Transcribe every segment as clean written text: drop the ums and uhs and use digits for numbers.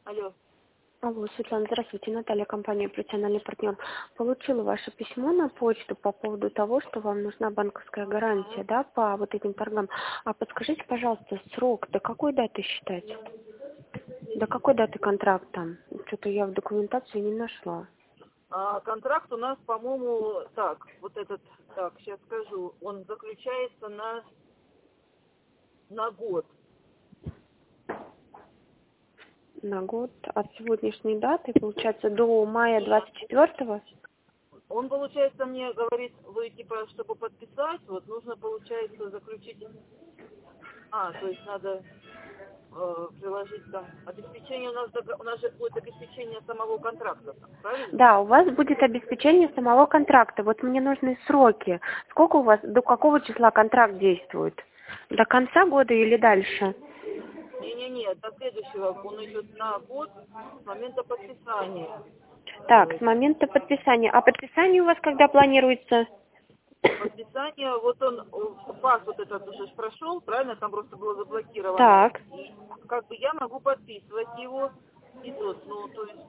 Алло. Алло, Светлана, здравствуйте, Наталья, компания «Профессиональный партнер». Получила ваше письмо на почту по поводу того, что вам нужна банковская гарантия, да, по вот этим торгам. А подскажите, пожалуйста, срок до какой даты считать? До какой даты контракт там? Что-то я в документации не нашла. Контракт у нас, по-моему, так, вот этот, так, сейчас скажу, он заключается на год. На год от сегодняшней даты, получается, до мая 24-го? Он, получается, мне говорит, вы, типа, чтобы подписать, вот, нужно, получается, заключить, то есть надо приложить там обеспечение, у нас же будет обеспечение самого контракта, правильно? Да, у вас будет обеспечение самого контракта. Вот мне нужны сроки. Сколько у вас, до какого числа контракт действует? До конца года или дальше? Не-не-не, до следующего, он идет на год с момента подписания. Так, с момента подписания. А подписание у вас когда планируется? Подписание, вот он, пас вот этот уже прошел, правильно, там просто было заблокировано. Так. И как бы я могу подписывать его, и тут, ну, то есть...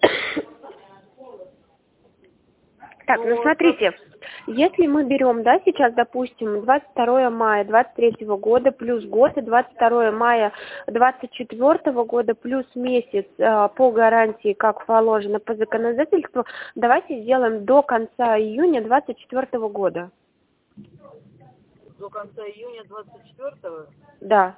Так, ну смотрите, если мы берем, да, сейчас, допустим, 22 мая 23 года плюс год и 22 мая 24 года плюс месяц по гарантии, как положено по законодательству, давайте сделаем до конца июня 24 года. До конца июня 24-го? Да.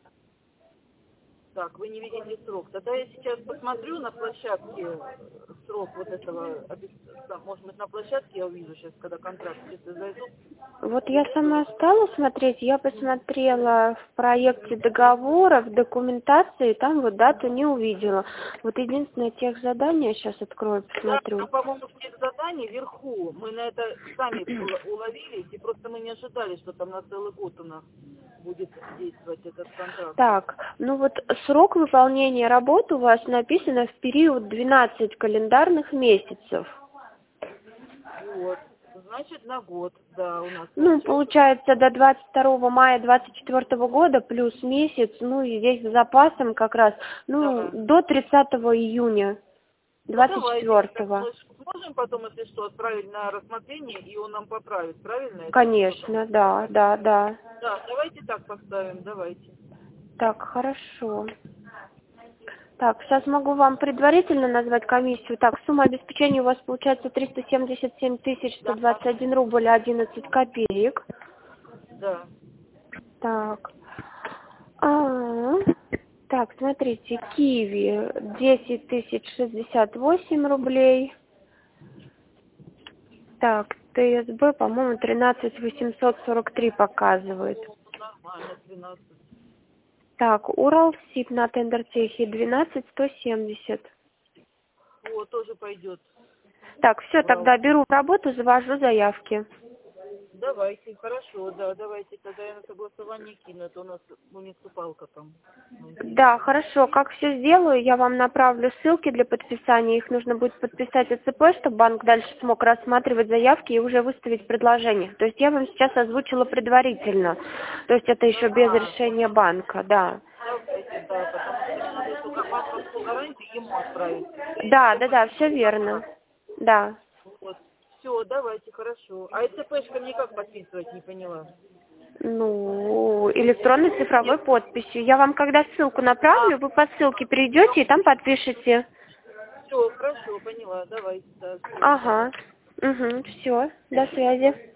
Так, вы не видите срок. Тогда я сейчас посмотрю на площадке срок вот этого, может быть, на площадке я увижу сейчас, когда контракт, если зайду. Вот я сама стала смотреть, я посмотрела в проекте договора, в документации, там вот дату не увидела. Вот единственное тех задание, сейчас открою, посмотрю. Да, по-моему, в тех заданий вверху, мы на это сами уловились, и просто мы не ожидали, что там на целый год у нас будет действовать этот контракт. Так, ну вот срок выполнения работы у вас написано в период 12 календарных месяцев. Вот. Значит, на год, да, у нас Ну, получается. получается, до 22 мая 24 года плюс месяц, ну, и здесь с запасом как раз, ну, Да. до 30 июня Ну, 24-го. мы сможем потом, если что, отправить на рассмотрение, и он нам поправит, правильно? Конечно, да, да, да. Да, давайте так поставим, давайте. Так, хорошо. Так, сейчас могу вам предварительно назвать комиссию. Так, сумма обеспечения у вас получается 377 121 рубль 11 копеек. Да. Так. Так, смотрите, киви 10 068 рублей. Так, ТСБ, по-моему, 13 843 показывает. Нормально, 12. Так, Уралсиб на Тендертехе 12 170. Вот, тоже пойдет. Так, все, тогда беру в работу, завожу заявки. Давайте, хорошо, да, давайте. Тогда я на согласование кину, это у нас муниципалка там. Да, хорошо, как все сделаю, я вам направлю ссылки для подписания. Их нужно будет подписать ОЦП, чтобы банк дальше смог рассматривать заявки и уже выставить предложение. То есть я вам сейчас озвучила предварительно. То есть это еще без решения банка, да. Давайте, да, потому что мне надо только банковскую гарантию ему отправить. Да, все верно. Да. Вот. Все, давайте, хорошо. А ЭЦПшка мне как подписывать, не поняла? Ну, электронной цифровой подписью. Я вам когда ссылку направлю, вы по ссылке перейдете и там подпишете. Все, хорошо, поняла, давайте, да. Ага. Угу, все. До связи.